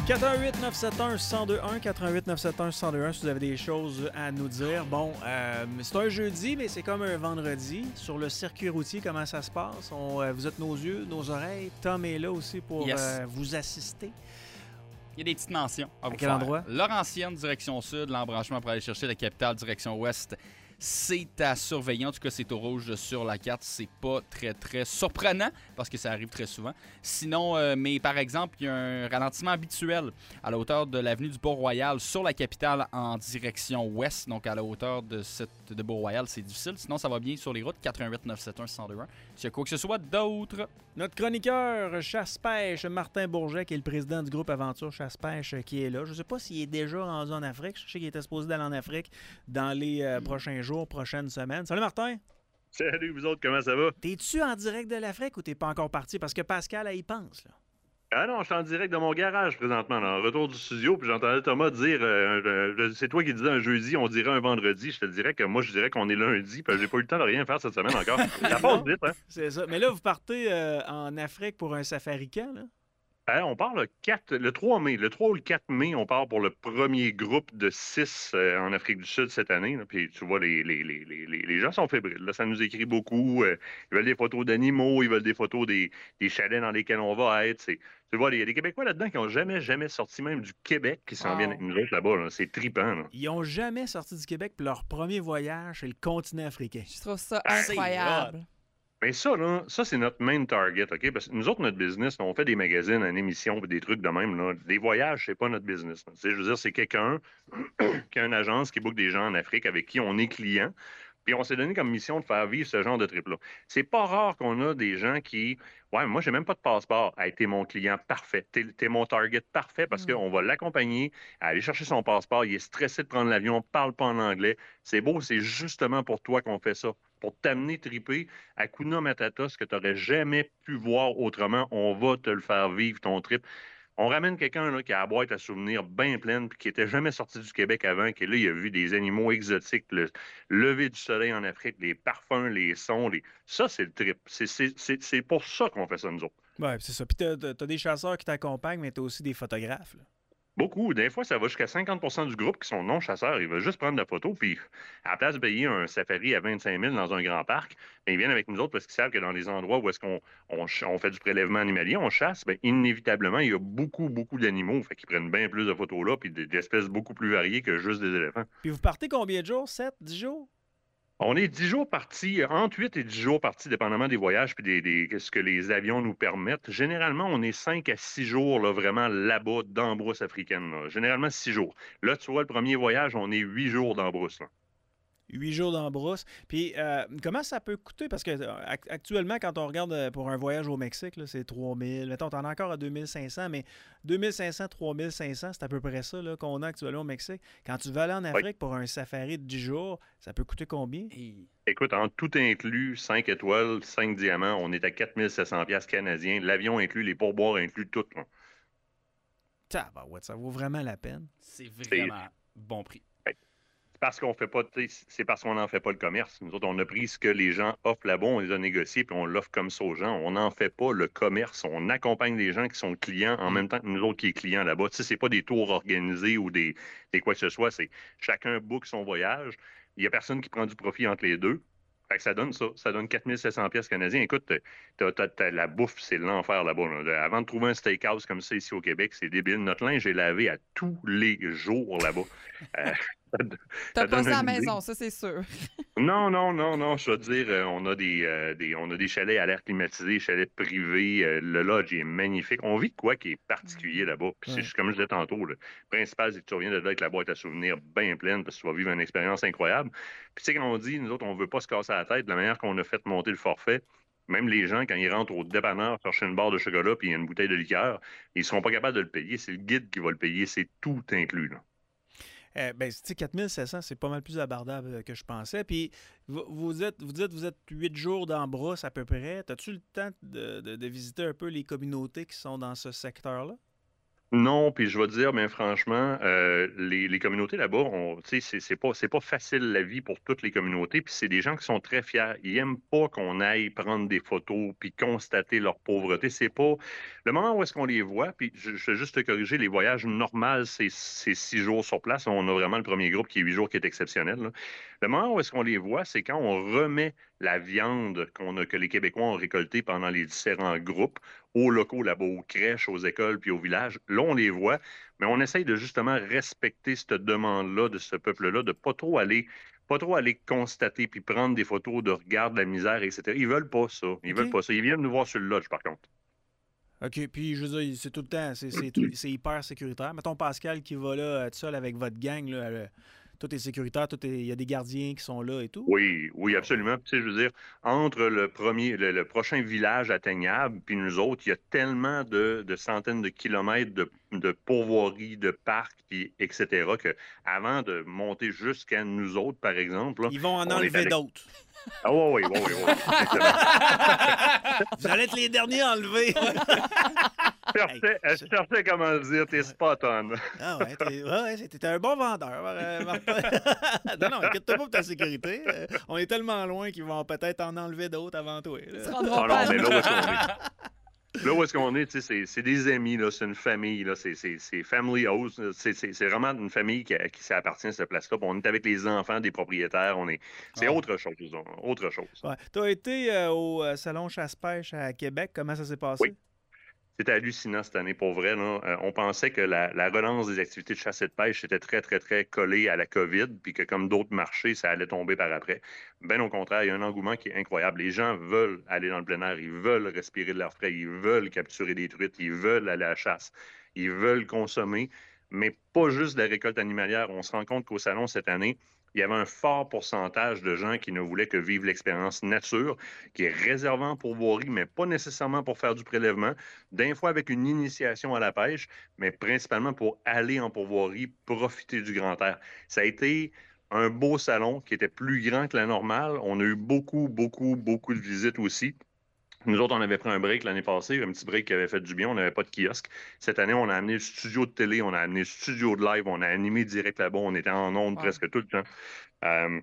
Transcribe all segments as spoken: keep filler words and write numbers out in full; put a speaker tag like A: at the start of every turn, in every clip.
A: quatre un huit neuf sept un un zéro deux un, quatre un huit neuf sept un un zéro deux un si vous avez des choses à nous dire. Bon, euh, c'est un jeudi, mais c'est comme un vendredi. Sur le circuit routier, comment ça se passe? On, euh, vous êtes nos yeux, nos oreilles. Tom est là aussi pour
B: Yes.
A: euh, vous assister.
B: Il y a des petites mentions à, vous
A: À quel
B: faire.
A: endroit?
B: Laurentienne, direction sud, l'embranchement pour aller chercher la capitale, direction ouest. C'est à surveiller. En tout cas, c'est au rouge sur la carte. C'est pas très, très surprenant parce que ça arrive très souvent. Sinon, euh, mais par exemple, il y a un ralentissement habituel à la hauteur de l'avenue du Beau-Royal sur la capitale en direction ouest. Donc, à la hauteur de, cette, de Beau-Royal, c'est difficile. Sinon, ça va bien sur les routes. quatre un huit neuf sept un un zéro deux un. S'il y a quoi que ce soit d'autre.
A: Notre chroniqueur chasse-pêche, Martin Bourget, qui est le président du groupe Aventure Chasse-Pêche, qui est là. Je ne sais pas s'il est déjà rendu en Afrique. Je sais qu'il était supposé d'aller en Afrique dans les euh, prochains jours, prochaines semaines. Salut Martin!
C: Salut, vous autres, comment ça va?
A: T'es-tu en direct de l'Afrique ou t'es pas encore parti? Parce que Pascal, elle y pense, là.
C: Ah non, je suis en direct de mon garage présentement, là, en retour du studio, puis j'entendais Thomas dire, euh, euh, c'est toi qui disais un jeudi, on dirait un vendredi. Je te dirais que moi, je dirais qu'on est lundi, puis j'ai pas eu le temps de rien faire cette semaine encore. Ça passe vite, hein?
A: C'est ça. Mais là, vous partez euh, en Afrique pour un safari camp, là?
C: Hein, on part le quatre, le trois mai. Le trois ou le quatre mai, on part pour le premier groupe de six euh, en Afrique du Sud cette année. Là. Puis tu vois, les, les, les, les, les gens sont fébriles. Là, ça nous écrit beaucoup. Euh, ils veulent des photos d'animaux, ils veulent des photos des, des chalets dans lesquels on va être. C'est, tu vois, il y a des Québécois là-dedans qui n'ont jamais, jamais sorti même du Québec qui s'en
A: Wow.
C: viennent avec nous autres là-bas. Là. C'est trippant. Là.
A: Ils ont jamais sorti du Québec, puis leur premier voyage, c'est le continent africain.
D: Je trouve ça
C: Ah,
D: incroyable.
C: Mais ça, là, ça, c'est notre main target, OK? Parce que nous autres, notre business, là, on fait des magazines, une émission, puis des trucs de même, là. Les voyages, c'est pas notre business. là. Tu sais, je veux dire, c'est quelqu'un qui a une agence qui book des gens en Afrique avec qui on est client. Puis on s'est donné comme mission de faire vivre ce genre de trip-là. C'est pas rare qu'on a des gens qui... Ouais, moi, j'ai même pas de passeport. Hey, t'es mon client parfait. T'es, t'es mon target parfait parce
D: Mm.
C: qu'on va l'accompagner à aller chercher son passeport. Il est stressé de prendre l'avion, parle pas en anglais. C'est beau, c'est justement pour toi qu'on fait ça. Pour t'amener triper à Hakuna Matata, ce que tu n'aurais jamais pu voir autrement. On va te le faire vivre, ton trip. On ramène quelqu'un là, qui a la boîte à souvenirs bien pleine puis qui n'était jamais sorti du Québec avant, qui là, il a vu des animaux exotiques, le lever du soleil en Afrique, les parfums, les sons. Les... Ça, c'est le trip. C'est, c'est, c'est, c'est pour ça qu'on fait ça, nous autres.
A: Ouais, c'est ça. Puis t'as, t'as- t'as des chasseurs qui t'accompagnent, mais t'as aussi des photographes, là.
C: Beaucoup. Des fois, ça va jusqu'à cinquante pour cent du groupe qui sont non-chasseurs. Ils veulent juste prendre la photo, puis à la place de payer un safari à vingt-cinq mille dans un grand parc, bien, ils viennent avec nous autres parce qu'ils savent que dans les endroits où est-ce qu'on on, ch- on fait du prélèvement animalier, on chasse, bien, inévitablement, il y a beaucoup, beaucoup d'animaux. Fait qu'ils prennent bien plus de photos là, puis d- d'espèces beaucoup plus variées que juste des éléphants.
A: Puis vous partez combien de jours? sept, dix jours?
C: On est dix jours partis, entre huit et dix jours partis, dépendamment des voyages puis des, des- ce que les avions nous permettent. Généralement, on est cinq à six jours là, vraiment là-bas, dans la brousse africaine. là. Généralement, six jours. Là, tu vois, le premier voyage, on est huit jours dans la brousse. là.
A: Huit jours dans la brousse. Puis euh, comment ça peut coûter? Parce que euh, act- actuellement, quand on regarde euh, pour un voyage au Mexique, là, c'est trois mille. Mettons, t'en as encore à deux mille cinq cents, mais deux mille cinq cents, trois mille cinq cents, c'est à peu près ça là, qu'on a actuellement au Mexique. Quand tu vas aller en Afrique pour un safari de dix jours, ça peut coûter combien?
B: Et
C: Écoute, en tout inclus, cinq étoiles, cinq diamants, on est à quatre mille sept cents piastres canadiens. L'avion inclus, les pourboires inclus, tout. là.
A: Tabarouette, ça vaut vraiment la peine.
B: c'est vraiment bon prix.
C: Parce qu'on fait pas, tu sais, c'est parce qu'on n'en fait pas le commerce. Nous autres, on a pris ce que les gens offrent là-bas, on les a négociés, puis on l'offre comme ça aux gens. On n'en fait pas le commerce. On accompagne les gens qui sont clients en même temps que nous autres qui est clients là-bas. Tu sais, c'est pas des tours organisés ou des, des quoi que ce soit. C'est chacun book son voyage. Il y a personne qui prend du profit entre les deux. Fait que ça donne ça. Ça donne quatre mille sept cents pièces canadiens. Écoute, t'as, t'as- t'as la bouffe, c'est l'enfer là-bas. là. Avant de trouver un steakhouse comme ça ici au Québec, c'est débile. Notre linge est lavé à tous les jours là-bas. Euh,
D: T'as
C: ça
D: pas
C: donne
D: ça à
C: une
D: la
C: idée.
D: maison, ça, c'est sûr.
C: Non, non, non, non, je veux dire, euh, on a des, euh, des- on a des chalets à l'air climatisé, chalets privés, euh, le lodge est magnifique. On vit de quoi qui est particulier là-bas. Puis
A: Ouais.
C: c'est comme je disais tantôt, le principal, c'est que tu reviens de là avec la boîte à souvenirs bien pleine parce que tu vas vivre une expérience incroyable. Puis tu sais, quand on dit, nous autres, on veut pas se casser la tête, de la manière qu'on a fait monter le forfait, même les gens, quand ils rentrent au dépanneur chercher une barre de chocolat puis une bouteille de liqueur, ils seront pas capables de le payer. C'est le guide qui va le payer. C'est tout inclus, là.
A: Euh, ben, tu sais, quatre mille sept cents, c'est pas mal plus abordable que je pensais. Puis, vous, vous êtes, vous dites, vous êtes huit jours dans la brousse à peu près. As-tu le temps de, de- de visiter un peu les communautés qui sont dans ce secteur-là?
C: Non, puis je vais te dire, bien franchement, euh, les, les communautés là-bas, on- tu sais, c'est c'est pas, c'est pas facile la vie pour toutes les communautés, puis c'est des gens qui sont très fiers. Ils aiment pas qu'on aille prendre des photos puis constater leur pauvreté. C'est pas le moment où est-ce qu'on les voit, puis je, je vais juste te corriger, les voyages normaux, c'est c'est six jours sur place. On a vraiment le premier groupe qui est huit jours qui est exceptionnel, là. Le moment où est-ce qu'on les voit, c'est quand on remet la viande qu'on a, que les Québécois ont récoltée pendant les différents groupes aux locaux là-bas, aux crèches, aux écoles, puis aux villages. Là, on les voit, mais on essaye de justement respecter cette demande-là de ce peuple-là, de pas trop aller, pas trop aller constater puis prendre des photos de regarde la misère, et cetera. Ils veulent pas ça. Ils veulent
A: OK?
C: pas ça. Ils viennent nous voir sur le lodge, par contre.
A: OK, puis je veux dire, c'est tout le temps, c'est c'est tout- c'est hyper sécuritaire. Mettons Pascal qui va là, euh, tout seul avec votre gang, là, euh, tout est sécuritaire, tout est, il y a des gardiens qui sont là et tout.
C: Oui, oui,
A: Ah ouais.
C: absolument. Puis, tu sais, je veux dire, entre le premier, le, le prochain village atteignable, puis nous autres, il y a tellement de, de centaines de kilomètres de, de pourvoiries, de parcs, puis et cetera, que avant de monter jusqu'à nous autres, par exemple, là,
A: Ils vont en
C: on est
A: enlever
C: allé.
A: d'autres.
C: Ah oui, oui, oui, oui, oui, exactement.
A: Vous allez être les derniers à enlever. Hey,
C: cherchais, elle
A: je-
C: cherchait comment le dire, t'es
A: ouais.
C: spot on.
A: Ah ouais, t'es ouais, ouais, t'es un bon vendeur, euh, Martin. Non, non, inquiète-toi pas pour ta sécurité. Euh, on est tellement loin qu'ils vont peut-être en enlever d'autres avant toi.
D: Ils
A: là.
D: se rendront
C: Ah
D: pas
C: non,
D: à
C: mais
D: nous.
C: là où est-ce qu'on est? Là où est-ce qu'on est, tu sais, c'est c'est des amis, là, c'est une famille, là, c'est c'est- c'est family house, là, c'est c'est- c'est vraiment une famille qui, qui s'appartient à cette place-là. Puis on est avec les enfants des propriétaires, on est, c'est
A: Ah.
C: autre chose, disons, autre chose.
A: Ouais. T'as été euh, au euh, salon chasse-pêche à Québec. Comment ça s'est
C: Oui.
A: passé?
C: C'était hallucinant cette année, pour vrai, là. Euh, on pensait que la, la relance des activités de chasse et de pêche était très, très, très collée à la COVID, puis que comme d'autres marchés, ça allait tomber par après. Ben au contraire, il y a un engouement qui est incroyable. Les gens veulent aller dans le plein air, ils veulent respirer de l'air frais, ils veulent capturer des truites, ils veulent aller à la chasse, ils veulent consommer, mais pas juste de la récolte animalière. On se rend compte qu'au salon cette année, il y avait un fort pourcentage de gens qui ne voulaient que vivre l'expérience nature, qui est réservant pour pourvoirie, mais pas nécessairement pour faire du prélèvement, d'un fois avec une initiation à la pêche, mais principalement pour aller en pourvoirie, profiter du grand air. Ça a été un beau salon qui était plus grand que la normale. On a eu beaucoup, beaucoup, beaucoup de visites aussi. Nous autres, on avait pris un break l'année passée, un petit break qui avait fait du bien. On n'avait pas de kiosque. Cette année, on a amené le studio de télé, on a amené le studio de live, on a animé direct là-bas. On était en ondes
D: Wow.
C: presque tout le temps. Euh,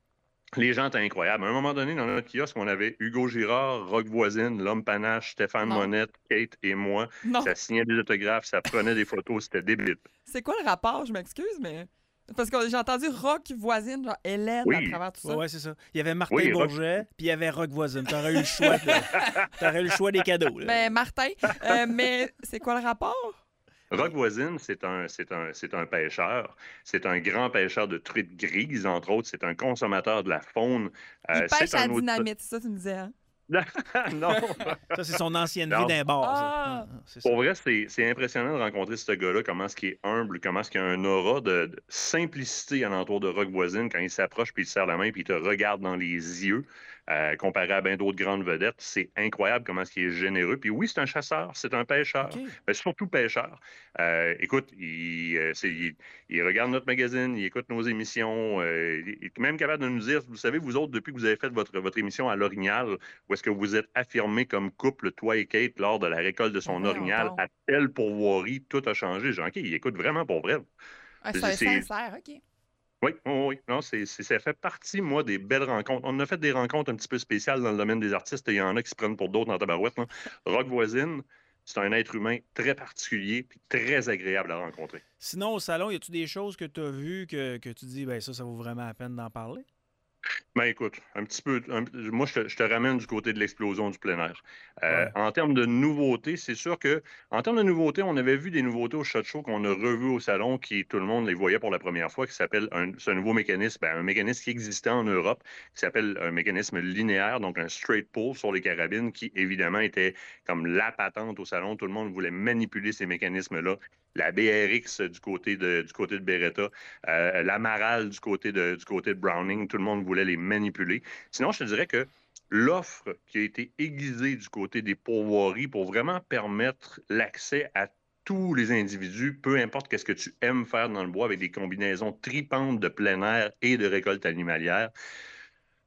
C: les gens étaient incroyables. À un moment donné, dans notre kiosque, on avait Hugo Girard, Rock Voisine, L'Homme Panache, Stéphane
D: Non.
C: Monette, Kate et moi.
D: Non.
C: Ça signait des autographes, ça prenait des photos, c'était débile.
D: C'est quoi le rapport? Je m'excuse, mais. Parce que j'ai entendu rock voisine, genre Hélène
C: Oui.
D: à travers tout
A: Ouais,
D: ça.
A: ouais, c'est ça. Il y avait Martin
C: Oui, Rock-
A: Bourget, puis il y avait Rock Voisine. T'aurais eu le choix. de- T'aurais eu le choix des cadeaux. là.
D: Ben, Martin, euh, mais c'est quoi le rapport?
C: Rock Voisine, c'est un, c'est un, c'est un pêcheur. C'est un grand pêcheur de truites grises, entre autres. C'est un consommateur de la faune.
D: Il
C: Euh,
D: pêche
C: c'est
D: à
C: un autre-
D: dynamite, c'est ça que tu me disais, hein?
C: non.
A: Ça, c'est son ancienne
C: Non.
A: vie d'un bar. ça.
D: Ah.
A: Ah, ah, c'est ça.
C: Pour vrai, c'est c'est impressionnant de rencontrer ce gars-là, comment est-ce qu'il est humble, comment est-ce qu'il a un aura de, de simplicité alentour de Rock Voisine quand il s'approche, puis il te serre la main, puis il te regarde dans les yeux, euh, comparé à bien d'autres grandes vedettes. C'est incroyable comment est-ce qu'il est généreux. Puis oui, c'est un chasseur, c'est un pêcheur,
A: OK.
C: mais surtout pêcheur. Euh, écoute, il, euh, c'est- il- il regarde notre magazine, il écoute nos émissions, euh, il est même capable de nous dire, vous savez, vous autres, depuis que vous avez fait votre, votre émission à l'Orignal, où est-ce que vous êtes affirmés comme couple, toi et Kate, lors de la récolte de son
D: Ben voyons
C: orignal
D: donc.
C: à telle pourvoirie, tout a changé. Genre, OK, il écoute vraiment pour vrai.
D: Ah,
C: C'est-
D: c'est un
C: c'est-
D: sincère, OK.
C: Oui, oui, oui. Non, c'est, c'est- ça fait partie, moi, des belles rencontres. On a fait des rencontres un petit peu spéciales dans le domaine des artistes et il y en a qui se prennent pour d'autres dans tabarouette, là. Rock Voisine, c'est un être humain très particulier puis très agréable à rencontrer.
A: Sinon, au salon, y a-tu des choses que tu as vues que, que tu dis, ben ça, ça vaut vraiment la peine d'en parler?
C: Ben écoute, un petit peu, un- moi je te, je te ramène du côté de l'explosion du plein air. Euh,
A: Ouais.
C: En termes de nouveautés, c'est sûr que en termes de nouveautés, on avait vu des nouveautés au Shot Show qu'on a revues au salon, qui tout le monde les voyait pour la première fois, qui s'appelle un, c'est un nouveau mécanisme, ben, un mécanisme qui existait en Europe, qui s'appelle un mécanisme linéaire, donc un straight pull sur les carabines, qui évidemment était comme la patente au salon. Tout le monde voulait manipuler ces mécanismes-là. La B R X du côté de, du côté de Beretta, euh, la Maral du côté de, du côté de Browning, tout le monde voulait les manipuler. Sinon, je te dirais que l'offre qui a été aiguisée du côté des pourvoiries pour vraiment permettre l'accès à tous les individus, peu importe qu'est-ce que tu aimes faire dans le bois, avec des combinaisons tripantes de plein air et de récolte animalière,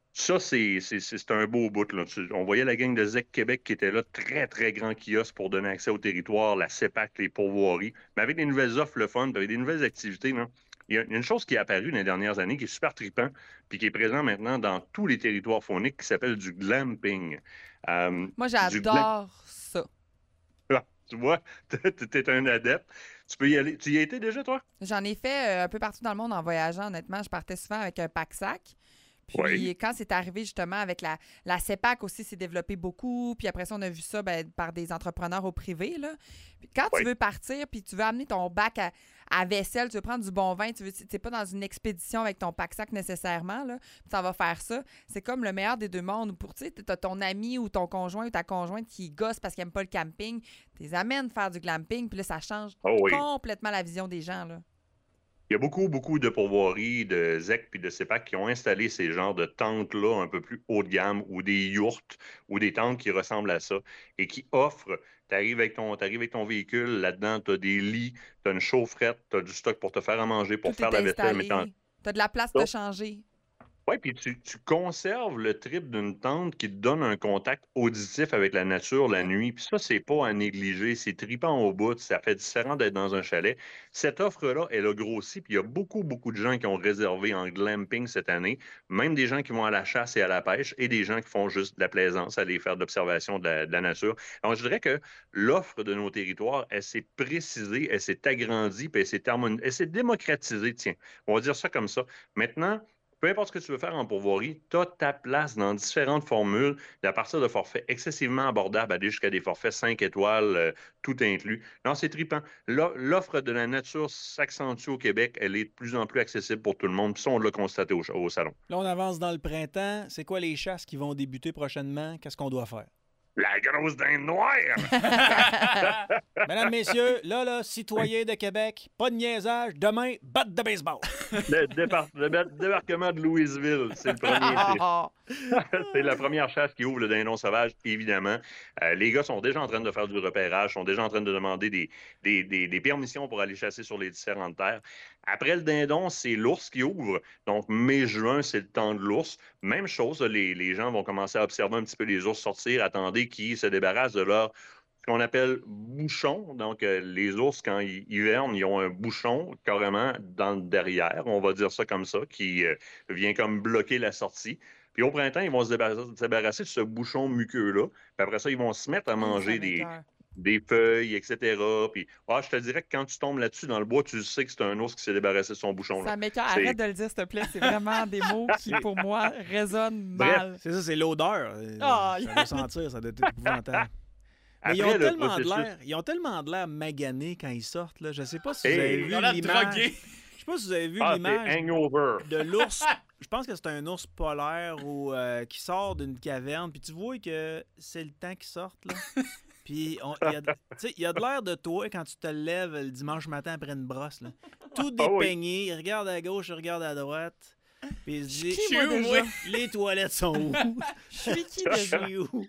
C: Ça, c'est c'est- c'est- c'est un beau bout, là. Tu- On voyait la gang de Z E C Québec qui était là, très, très grand kiosque pour donner accès au territoire, la CEPAC, les pourvoiries. Mais avec des nouvelles offres, le fun, puis avec des nouvelles activités, là, il y a il y a une chose qui est apparue dans les dernières années qui est super trippant, puis qui est présent maintenant dans tous les territoires fauniques, qui s'appelle du glamping. Euh,
D: Moi,
C: du glam-
D: j'adore ça.
C: Ah, tu vois, tu es un adepte. Tu peux y aller. Tu y as été déjà, toi?
D: J'en ai fait euh, un peu partout dans le monde en voyageant, honnêtement. Je partais souvent avec un pack-sac. Puis
C: Oui.
D: quand c'est arrivé justement avec la, la CEPAC aussi, s'est développé beaucoup. Puis après ça, on a vu ça ben, par des entrepreneurs au privé. Là. Puis quand
C: Oui.
D: tu veux partir, puis tu veux amener ton bac à, à vaisselle, tu veux prendre du bon vin, tu n'es pas dans une expédition avec ton pack-sac nécessairement, là, puis tu vas faire ça. C'est comme le meilleur des deux mondes. Pour, tu sais, tu as ton ami ou ton conjoint ou ta conjointe qui gosse parce qu'il n'aime pas le camping. Tu les amènes faire du glamping, puis là, ça change
C: Oh oui.
D: complètement la vision des gens. Là.
C: Il y a beaucoup, beaucoup de pourvoiries, de Z E C puis de CEPAC qui ont installé ces genres de tentes-là un peu plus haut de gamme ou des yourtes ou des tentes qui ressemblent à ça et qui offrent, tu arrives avec ton, t'arrives avec ton véhicule, là-dedans, tu as des lits, tu as une chaufferette, tu as du stock pour te faire à manger, pour
D: Tout
C: faire
D: est
C: la vaisselle. Mais
D: installé. Tu as de la place de changer.
C: oui, puis tu, tu conserves le trip d'une tente qui te donne un contact auditif avec la nature la nuit. Puis ça, c'est pas à négliger. C'est tripant au bout. Ça fait différent d'être dans un chalet. Cette offre-là, elle a grossi. Puis il y a beaucoup, beaucoup de gens qui ont réservé en glamping cette année. Même des gens qui vont à la chasse et à la pêche et des gens qui font juste de la plaisance, aller faire de l'observation de la, de la nature. Alors, je dirais que l'offre de nos territoires, elle s'est précisée, elle s'est agrandie, puis elle s'est harmonisée, elle s'est démocratisée. Tiens, on va dire ça comme ça. Maintenant, peu importe ce que tu veux faire en pourvoirie, tu as ta place dans différentes formules, à partir de forfaits excessivement abordables, aller jusqu'à des forfaits cinq étoiles, euh, tout inclus. Non, c'est trippant. L'offre de la nature s'accentue au Québec. Elle est de plus en plus accessible pour tout le monde. Puis ça, on l'a constaté au, au salon.
A: Là, on avance dans le printemps. C'est quoi les chasses qui vont débuter prochainement? Qu'est-ce qu'on doit faire?
C: La grosse dinde noire!
A: Mesdames, messieurs, là, là, citoyens de Québec, pas de niaisage. Demain, batte de baseball.
C: Le, départ, le débarquement de Louisville, c'est le premier. C'est la première chasse qui ouvre le dindon sauvage, évidemment. Euh, les gars sont déjà en train de faire du repérage, sont déjà en train de demander des, des, des, des permissions pour aller chasser sur les différentes terres. Après le dindon, c'est l'ours qui ouvre. Donc, mai-juin, c'est le temps de l'ours. Même chose, les, les gens vont commencer à observer un petit peu les ours sortir, attendre qu'ils se débarrassent de leur ce qu'on appelle bouchon. Donc, euh, les ours, quand ils hivernent, ils ont un bouchon carrément dans le derrière, on va dire ça comme ça, qui euh, vient comme bloquer la sortie. Puis au printemps, ils vont se débarrasser, se débarrasser de ce bouchon muqueux-là. Puis après ça, ils vont se mettre à manger des, des feuilles, et cetera. Puis ah, je te dirais que quand tu tombes là-dessus dans le bois, tu sais que c'est un ours qui s'est débarrassé de son bouchon.
D: Ça m'écoeure. Arrête de le dire, s'il te plaît. C'est vraiment des mots qui, pour moi, résonnent mal.
A: C'est ça, c'est l'odeur.
D: Oh,
A: ça doit sentir, ça doit être épouvantable. Mais ils ont, tellement de l'air, ils ont tellement de l'air maganés quand ils sortent. Là. Je ne sais pas si vous avez
C: hey,
A: vu l'image. Je sais pas si vous avez vu
C: ah,
A: l'image
C: de
A: l'ours. Je pense que c'est un ours polaire ou, euh, qui sort d'une caverne. Puis tu vois que c'est le temps qu'ils sortent. Là. Puis il y a de l'air de toi quand tu te lèves le dimanche matin après une brosse. Là. Tout dépeigné. Il regarde à gauche, il regarde à droite. Puis il se dit,
D: qui, moi, déjà?
A: Les toilettes sont où?
D: Je suis qui
A: Je
D: déjà?
A: suis où?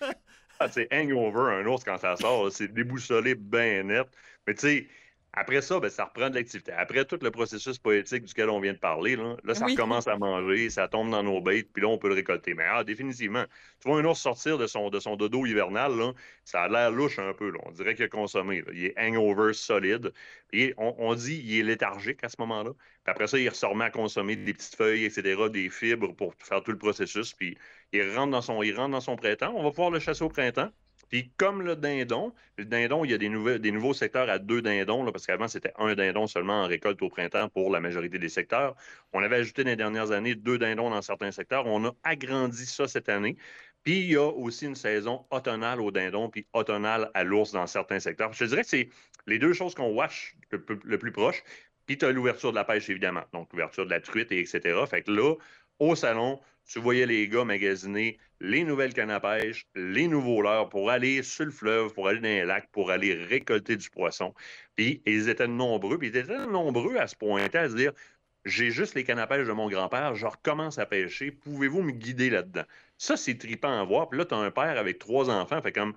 C: Ah, c'est hangover, un ours, quand ça sort, c'est déboussolé bien net. Mais tu sais, après ça, ben, ça reprend de l'activité. Après tout le processus poétique duquel on vient de parler, là, là ça
D: Oui.
C: recommence à manger, ça tombe dans nos bêtes, puis là, on peut le récolter. Mais ah, définitivement, tu vois un ours sortir de son, de son dodo hivernal, là, ça a l'air louche un peu. Là. On dirait qu'il a consommé. Là. Il est hangover solide. Puis on, on dit qu'il est léthargique à ce moment-là. Puis après ça, il ressort à consommer des petites feuilles, et cetera, des fibres pour faire tout le processus. Puis il rentre dans son, il rentre dans son printemps. On va pouvoir le chasser au printemps. Puis comme le dindon, le dindon, il y a des, nouvelles, des nouveaux secteurs à deux dindons, là, parce qu'avant, c'était un dindon seulement en récolte au printemps pour la majorité des secteurs. On avait ajouté dans les dernières années deux dindons dans certains secteurs. On a agrandi ça cette année. Puis il y a aussi une saison automnale au dindon, puis automnale à l'ours dans certains secteurs. Je te dirais que c'est les deux choses qu'on watch le, le plus proche. Puis tu as l'ouverture de la pêche, évidemment. Donc l'ouverture de la truite, et cetera. Fait que là, au salon, tu voyais les gars magasiner les nouvelles cannes à pêche, les nouveaux leurres pour aller sur le fleuve, pour aller dans les lacs, pour aller récolter du poisson. Puis ils étaient nombreux, puis ils étaient nombreux à se pointer, à se dire « J'ai juste les cannes à pêche de mon grand-père, je recommence à pêcher, pouvez-vous me guider là-dedans? » Ça, c'est trippant à voir. Puis là, tu as un père avec trois enfants, fait comme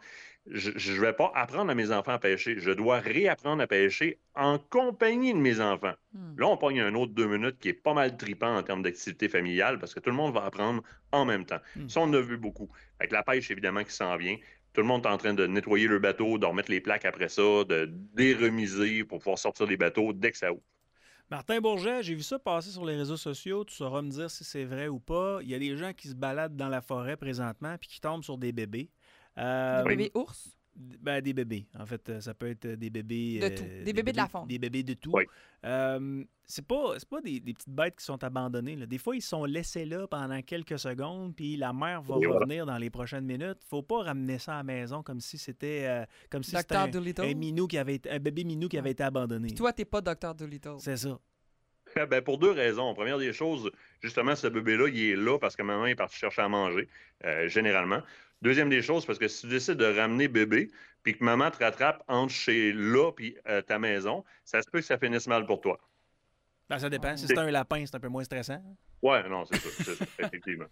C: je ne vais pas apprendre à mes enfants à pêcher. Je dois réapprendre à pêcher en compagnie de mes enfants.
D: Hmm.
C: Là, on pogne un autre deux minutes qui est pas mal tripant en termes d'activité familiale parce que tout le monde va apprendre en même temps.
A: Hmm.
C: Ça, on en a vu beaucoup. Avec la pêche, évidemment, qui s'en vient. Tout le monde est en train de nettoyer le bateau, de remettre les plaques après ça, de déremiser pour pouvoir sortir les bateaux dès que ça ouvre.
A: Martin Bourget, j'ai vu ça passer sur les réseaux sociaux. Tu sauras me dire si c'est vrai ou pas. Il y a des gens qui se baladent dans la forêt présentement puis qui tombent sur des bébés. Euh,
D: Des bébés ours?
A: Ben, des bébés. En fait, euh, ça peut être des bébés...
D: De
A: euh,
D: tout. Des bébés de la faune.
A: Des bébés de tout.
C: Oui.
A: Euh, c'est pas, c'est pas des, des petites bêtes qui sont abandonnées, là. Des fois, ils sont laissés là pendant quelques secondes, puis la mère va
C: Et voilà.
A: revenir dans les prochaines minutes. Faut pas ramener ça à la maison comme si c'était euh, comme si c'était
D: Docteur
A: un,
D: Dolittle?
A: un minou qui avait été- un bébé minou qui avait été abandonné.
D: Puis toi, t'es pas Docteur Dolittle.
A: C'est ça.
C: Ben, pour deux raisons. Première des choses, justement, ce bébé-là, il est là parce que maman est partie chercher à manger, euh, généralement. Deuxième des choses, parce que si tu décides de ramener bébé, puis que maman te rattrape entre chez là puis euh, ta maison, ça se peut que ça finisse mal pour toi.
A: Ben, ça dépend.
D: Ouais.
A: Si c'est un lapin, c'est un peu moins stressant.
C: Ouais, non, c'est ça, c'est ça, effectivement.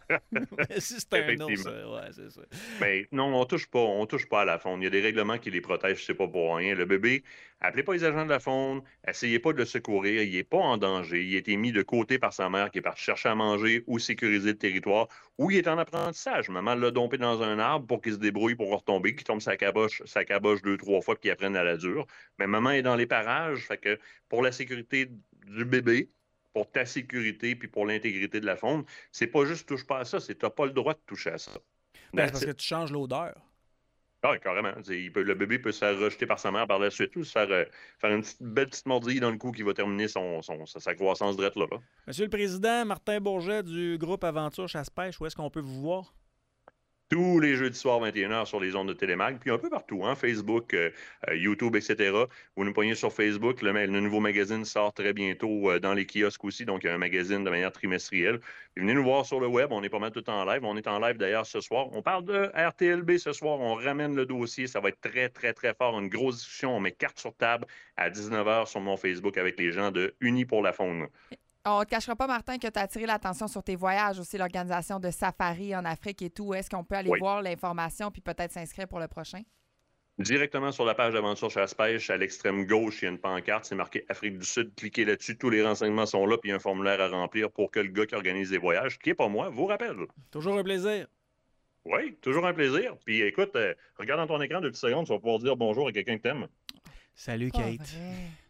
A: Si c'est un ours,
C: Effectivement.
A: euh, ouais, c'est ça.
C: Mais non, on touche pas, on touche pas à la faune. Il y a des règlements qui les protègent, c'est pas pour rien. Le bébé, appelez pas les agents de la faune, essayez pas de le secourir, il est pas en danger. Il a été mis de côté par sa mère qui est partie chercher à manger ou sécuriser le territoire, ou il est en apprentissage. Maman l'a dompé dans un arbre pour qu'il se débrouille pour retomber, qu'il tombe sa caboche, sa caboche deux, trois fois, puis qu'il apprenne à la dure. Mais maman est dans les parages, fait que pour la sécurité du bébé, pour ta sécurité puis pour l'intégrité de la faune, c'est pas juste touche pas à ça, c'est t'as pas le droit de toucher à ça.
A: Ben, c'est
C: That's
A: parce
C: it.
A: que tu changes l'odeur.
C: Ah, carrément. C'est- il peut- le bébé peut se faire rejeter par sa mère par la suite ou se faire, euh, faire une petite- belle petite mordille dans le cou qui va terminer son, son- sa, sa croissance drette là. là.
A: Monsieur le Président, Martin Bourget du groupe Aventure Chasse-Pêche, où est-ce qu'on peut vous voir?
C: Tous les jeudis soirs, vingt et une heures sur les ondes de Télémag, puis un peu partout, hein, Facebook, euh, euh, YouTube, et cetera. Vous nous pognez sur Facebook. Le, le nouveau magazine sort très bientôt euh, dans les kiosques aussi, donc il y a un magazine de manière trimestrielle. Puis venez nous voir sur le web, on est pas mal tout le temps en live. On est en live d'ailleurs ce soir. On parle de R T L B ce soir, on ramène le dossier, ça va être très, très, très fort. Une grosse discussion, on met carte sur table à dix-neuf heures sur mon Facebook avec les gens de Unis pour la faune.
D: On ne te cachera pas, Martin, que tu as attiré l'attention sur tes voyages, aussi l'organisation de safari en Afrique et tout. Est-ce qu'on peut aller
C: Oui.
D: voir l'information puis peut-être s'inscrire pour le prochain?
C: Directement sur la page d'Aventure Chasse-Pêche, à l'extrême gauche, il y a une pancarte, c'est marqué Afrique du Sud. Cliquez là-dessus, tous les renseignements sont là, puis il y a un formulaire à remplir pour que le gars qui organise les voyages, qui n'est pas moi, vous rappelle.
A: Toujours un plaisir.
C: Oui, toujours un plaisir. Puis écoute, euh, regarde dans ton écran deux petites secondes, tu vas pouvoir dire bonjour à quelqu'un que t'aimes.
A: Salut,
D: Pas
A: Kate.
D: vrai.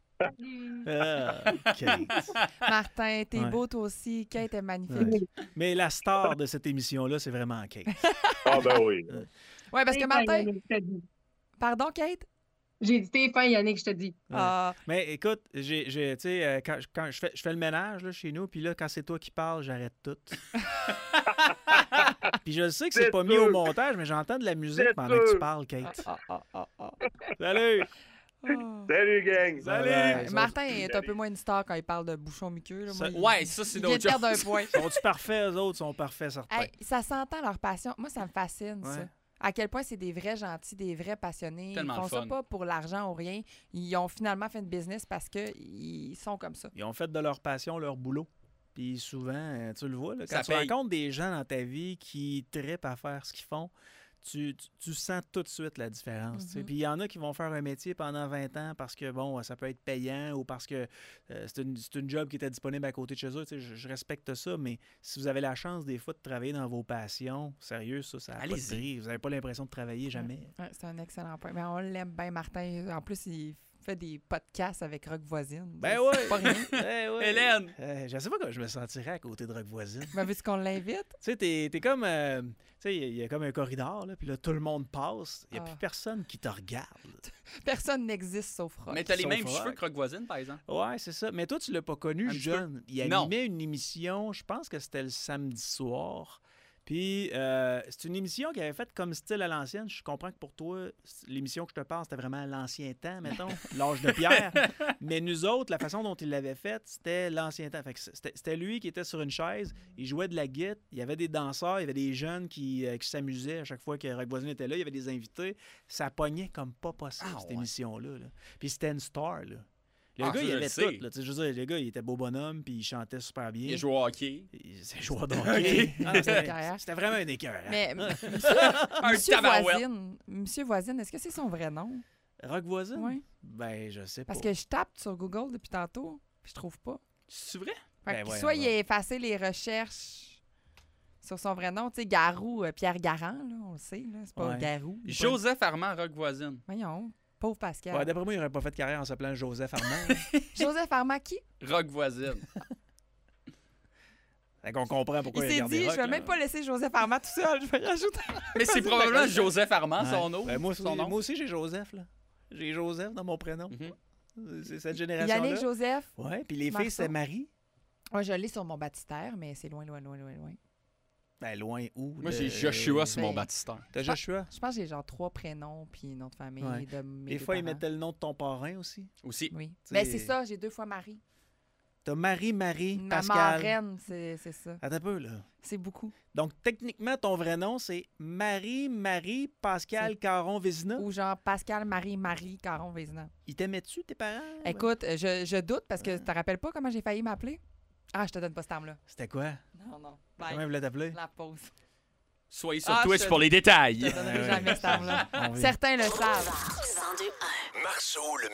A: Ah, Kate.
D: Martin, t'es
A: Ouais.
D: beau toi aussi. Kate est magnifique.
A: Ouais. Mais la star de cette émission-là, c'est vraiment Kate.
C: Ah ben oui.
D: Oui, parce que
E: T'es fin,
D: Martin...
E: Yannick, je te dis.
D: Pardon, Kate?
E: J'ai dit t'es fin, Yannick, je te dis.
A: Ouais.
D: Ah,
A: Mais écoute, j'ai, j'ai- tu sais, euh, quand, je- quand je, fais, je fais le ménage là, chez nous, puis là, quand c'est toi qui parles, j'arrête tout. Puis je sais que c'est
C: C'est
A: pas mis
C: sûr.
A: au montage, mais j'entends de la musique
C: C'est
A: pendant que tu
C: sûr.
A: parles, Kate.
D: ah, ah, ah, ah.
A: Salut!
D: Ah.
C: Salut, gang!
A: Salut!
D: Ouais, Martin est un peu moins une star quand il parle de bouchon muqueux. là. Moi,
B: Ça-
D: il-
B: ouais, ça, c'est
D: il
B: d'autres
D: vient de perdre un
B: choses.
D: point.
A: Sont-tu parfaits, eux autres? Sont parfaits, certains.
D: Hey, ça s'entend leur passion. Moi, ça me fascine, ça.
A: Ouais.
D: À quel point c'est des vrais gentils, des vrais passionnés.
B: Tellement
D: Ils font
B: le
D: ça
B: fun.
D: pas pour l'argent ou rien. Ils ont finalement fait une business parce qu'ils sont comme ça.
A: Ils ont fait de leur passion leur boulot. Puis souvent, euh, tu le vois, là, quand
B: Ça
A: tu
B: paye.
A: rencontres des gens dans ta vie qui trippent à faire ce qu'ils font, tu, tu, tu sens tout de suite la différence. tu sais.
D: Mhm.
A: Puis il y en a qui vont faire un métier pendant vingt ans parce que, bon, ça peut être payant ou parce que euh, c'est une, c'est une job qui était disponible à côté de chez eux. Tu sais, Je, je respecte ça, mais si vous avez la chance des fois de travailler dans vos passions, sérieux, ça, ça n'a pas de
B: Allez-y.
A: prix. Vous n'avez pas l'impression de travailler jamais.
D: Ouais, c'est un excellent point. Mais on l'aime bien, Martin. En plus, il fait des podcasts avec Rock Voisine.
A: Ben
D: C'est
A: ouais!
D: pas rien.
A: Eh ouais.
B: Hélène!
A: Euh, je sais pas comment je me sentirais à côté de Rock Voisine.
D: Mais vu qu'on l'invite,
A: Tu sais, t'es, t'es comme. euh, tu sais, il y a- il y, a comme un corridor, là, puis là, tout le monde passe. Il n'y a
D: Ah.
A: plus personne qui te regarde.
D: personne n'existe sauf Rock.
B: Mais t'as les
A: Sauf
B: mêmes
A: Rock.
B: cheveux que Rock Voisine, par exemple.
A: Ouais, c'est ça. Mais toi, tu l'as pas connu
B: Un petit
A: jeune. Il
B: Non.
A: animait une émission, je pense que c'était le samedi soir. Puis, euh, c'est une émission qu'il avait faite comme style à l'ancienne. Je comprends que pour toi, c- l'émission que je te parle, c'était vraiment l'ancien temps, mettons, l'âge de pierre. Mais nous autres, la façon dont il l'avait faite, c'était l'ancien temps. Fait que c'était, c'était lui qui était sur une chaise, il jouait de la guitare, il y avait des danseurs, il y avait des jeunes qui, euh, qui s'amusaient à chaque fois que Rock Voisine était là, il y avait des invités. Ça pognait comme pas possible,
B: Ah,
A: cette
B: ouais.
A: émission-là. là. Puis c'était une star, là. Le
B: Ah,
A: gars,
B: ça,
A: il
B: je
A: avait
B: le sais.
A: tout. Là. Tu sais, Je veux dire, le gars, il était beau bonhomme, puis il chantait super bien.
B: Il joue au hockey.
A: Il- C'est joueur de hockey. Ah, c'était
D: Carrière.
A: c'était vraiment un écœur. hein.
D: Mais
B: Un
D: Monsieur
B: tabarouette.
D: Voisine, Monsieur Voisine, est-ce que c'est son vrai nom?
A: Rock voisine?
D: Oui.
A: Ben, je sais pas.
D: Parce que je tape sur Google depuis tantôt, puis je trouve pas.
B: C'est vrai?
D: Fait
A: Ben,
D: que
A: voyons
D: soit il
A: donc.
D: a effacé les recherches sur son vrai nom, tu sais, Garou, euh, Pierre Garand, là, on le sait, là, c'est pas
A: Ouais.
D: Garou. il est pas-
B: Joseph Armand, Rock voisine.
D: Voyons, pauvre Pascal.
A: Ouais, D'après moi, il n'aurait pas fait de carrière en s'appelant Joseph Armand.
D: Joseph Armand, qui?
B: Rock voisine.
A: Fait qu'on comprend
D: Il
A: pourquoi il, a
D: s'est
A: gardé
D: dit,
A: Rock,
D: je vais
A: là.
D: même pas laisser Joseph Armand tout seul, je vais y rajouter.
B: Mais c'est probablement Joseph Armand, son
A: Ouais.
B: nom.
A: Ben, moi, aussi,
B: son nom.
A: moi aussi, j'ai Joseph, là. J'ai Joseph dans mon prénom.
B: Mhm.
A: C'est cette génération-là.
D: Yannick Joseph.
A: Ouais, puis les
D: Marceau.
A: filles, c'est Marie.
D: Ouais, je l'ai sur mon baptistère, mais c'est loin, loin, loin, loin, loin.
A: Ben, loin où?
B: Moi,
A: de-
B: j'ai Joshua sur mon
D: Ben,
B: baptistère.
A: T'as Joshua?
D: Je pense que j'ai genre trois prénoms puis une autre famille
A: Ouais.
D: de mes
A: Des
D: deux
A: fois, ils
D: parents.
A: mettaient le nom de ton parrain aussi.
B: Aussi.
D: Oui.
A: T'sais-
D: Ben, c'est ça, j'ai deux fois Marie.
A: T'as Marie, Marie,
D: Ma
A: Pascal.
D: marraine, c'est c'est ça.
A: Attends un peu, là.
D: C'est beaucoup.
A: Donc, techniquement, ton vrai nom, c'est Marie, Marie, Pascal, Caron, Vézina.
D: Ou genre Pascal, Marie, Marie, Caron, Vézina.
A: Ils t'aimaient-tu, tes parents?
D: Écoute, je, je doute parce que tu te rappelles pas comment j'ai failli m'appeler? Ah, je te donne pas ce terme-là.
A: C'était quoi?
D: Non, non.
A: Comment
D: Bye.
A: ils voulaient t'appeler?
D: La pause.
B: Soyez sur
D: Ah,
B: Twitch
D: je-
B: pour les
D: Je
B: détails.
D: te donnerai jamais ce terme-là.
A: On vit.
D: Certains le savent.
F: cent deux un.
G: Marceau, le